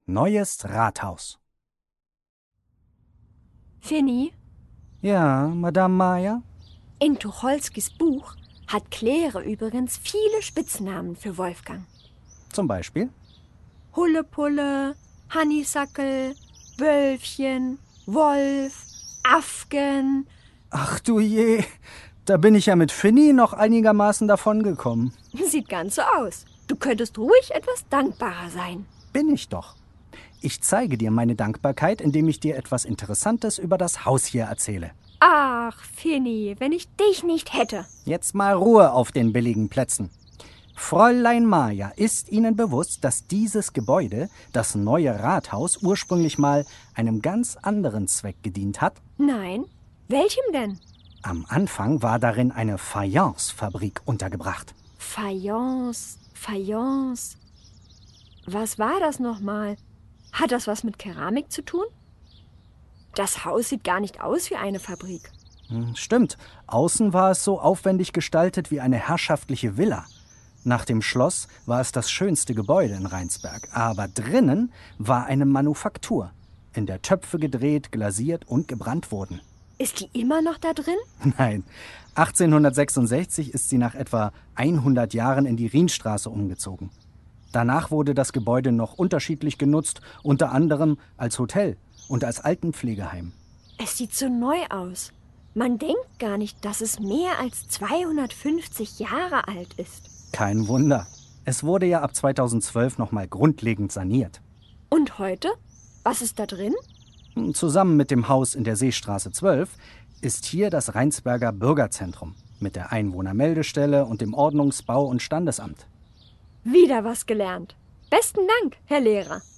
Neues Rathaus. Finny, Ja, Madame Maya? in Tucholskys Buch hat Claire übrigens viele Spitznamen für Wolfgang. Zum Beispiel? Hullepulle, Honeysuckle, Wölfchen, Wolf, Afgen. Ach du je, da bin ich ja mit Finny noch einigermaßen davongekommen. Sieht ganz so aus. Du könntest ruhig etwas dankbarer sein. Bin ich doch. Ich zeige dir meine Dankbarkeit, indem ich dir etwas Interessantes über das Haus hier erzähle. Ach, Finny, wenn ich dich nicht hätte. Jetzt mal Ruhe auf den billigen Plätzen. Fräulein Maya, ist Ihnen bewusst, dass dieses Gebäude, das neue Rathaus, ursprünglich mal einem ganz anderen Zweck gedient hat? Nein? Welchem denn? Am Anfang war darin eine Fayencenefabrik untergebracht. Fayence. Was war das nochmal? Hat das was mit Keramik zu tun? Das Haus sieht gar nicht aus wie eine Fabrik. Stimmt, außen war es so aufwendig gestaltet wie eine herrschaftliche Villa. Nach dem Schloss war es das schönste Gebäude in Rheinsberg, aber drinnen war eine Manufaktur, in der Töpfe gedreht, glasiert und gebrannt wurden. Ist die immer noch da drin? Nein, 1866 ist sie nach etwa 100 Jahren in die Rienstraße umgezogen. Danach wurde das Gebäude noch unterschiedlich genutzt, unter anderem als Hotel und als Altenpflegeheim. Es sieht so neu aus. Man denkt gar nicht, dass es mehr als 250 Jahre alt ist. Kein Wunder. Es wurde ja ab 2012 nochmal grundlegend saniert. Und heute? Was ist da drin? Zusammen mit dem Haus in der Seestraße 12 ist hier das Rheinsberger Bürgerzentrum mit der Einwohnermeldestelle und dem Ordnungs-, Bau- und Standesamt. Wieder was gelernt. Besten Dank, Herr Lehrer.